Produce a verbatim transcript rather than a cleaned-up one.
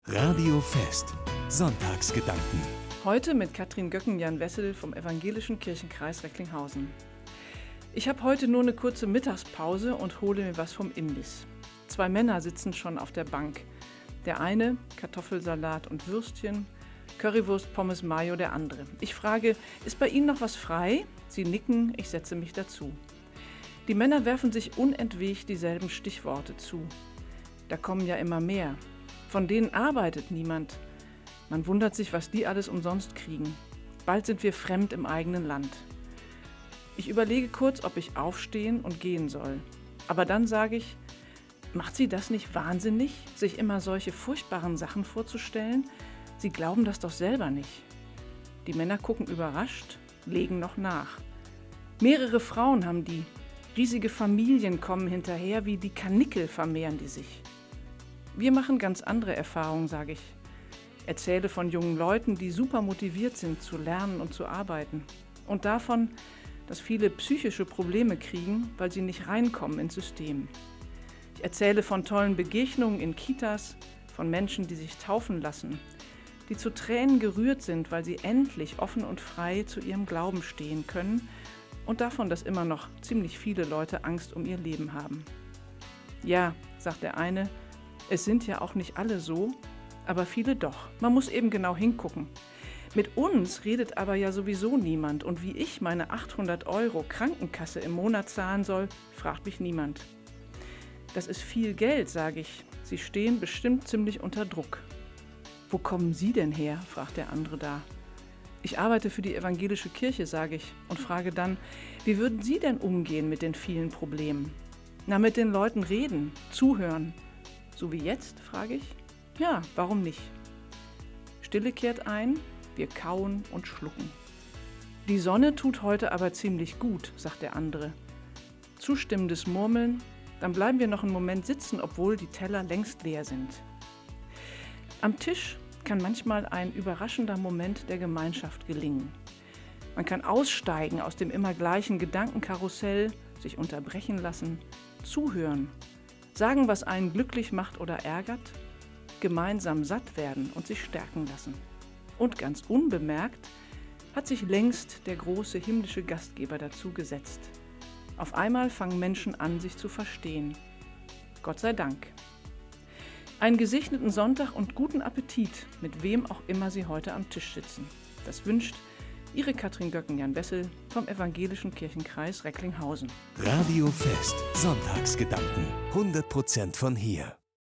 Radio Fest. Sonntagsgedanken. Heute mit Katrin Göcken-Jan-Wessel vom Evangelischen Kirchenkreis Recklinghausen. Ich habe heute nur eine kurze Mittagspause und hole mir was vom Imbiss. Zwei Männer sitzen schon auf der Bank. Der eine Kartoffelsalat und Würstchen, Currywurst, Pommes, Mayo der andere. Ich frage, ist bei Ihnen noch was frei? Sie nicken, ich setze mich dazu. Die Männer werfen sich unentwegt dieselben Stichworte zu. Da kommen ja immer mehr. Von denen arbeitet niemand. Man wundert sich, was die alles umsonst kriegen. Bald sind wir fremd im eigenen Land. Ich überlege kurz, ob ich aufstehen und gehen soll. Aber dann sage ich, macht Sie das nicht wahnsinnig, sich immer solche furchtbaren Sachen vorzustellen? Sie glauben das doch selber nicht. Die Männer gucken überrascht, legen noch nach. Mehrere Frauen haben die. Riesige Familien kommen hinterher, wie die Karnickel vermehren die sich. Wir machen ganz andere Erfahrungen, sage ich. Erzähle von jungen Leuten, die super motiviert sind, zu lernen und zu arbeiten. Und davon, dass viele psychische Probleme kriegen, weil sie nicht reinkommen ins System. Ich erzähle von tollen Begegnungen in Kitas, von Menschen, die sich taufen lassen, die zu Tränen gerührt sind, weil sie endlich offen und frei zu ihrem Glauben stehen können, und davon, dass immer noch ziemlich viele Leute Angst um ihr Leben haben. Ja, sagt der eine, es sind ja auch nicht alle so, aber viele doch. Man muss eben genau hingucken. Mit uns redet aber ja sowieso niemand, und wie ich meine achthundert Euro Krankenkasse im Monat zahlen soll, fragt mich niemand. Das ist viel Geld, sage ich. Sie stehen bestimmt ziemlich unter Druck. Wo kommen Sie denn her? Fragt der andere da. Ich arbeite für die evangelische Kirche, sage ich, und frage dann, wie würden Sie denn umgehen mit den vielen Problemen? Na, mit den Leuten reden, zuhören. So wie jetzt, frage ich. Ja, warum nicht? Stille kehrt ein, wir kauen und schlucken. Die Sonne tut heute aber ziemlich gut, sagt der andere. Zustimmendes Murmeln, dann bleiben wir noch einen Moment sitzen, obwohl die Teller längst leer sind. Am Tisch kann manchmal ein überraschender Moment der Gemeinschaft gelingen. Man kann aussteigen aus dem immer gleichen Gedankenkarussell, sich unterbrechen lassen, zuhören, sagen, was einen glücklich macht oder ärgert, gemeinsam satt werden und sich stärken lassen. Und ganz unbemerkt hat sich längst der große himmlische Gastgeber dazu gesetzt. Auf einmal fangen Menschen an, sich zu verstehen. Gott sei Dank. Einen gesegneten Sonntag und guten Appetit, mit wem auch immer Sie heute am Tisch sitzen. Das wünscht Ihre Katrin Göcken-Jan-Wessel vom Evangelischen Kirchenkreis Recklinghausen. Radio Fest. Sonntagsgedanken. hundert Prozent von hier.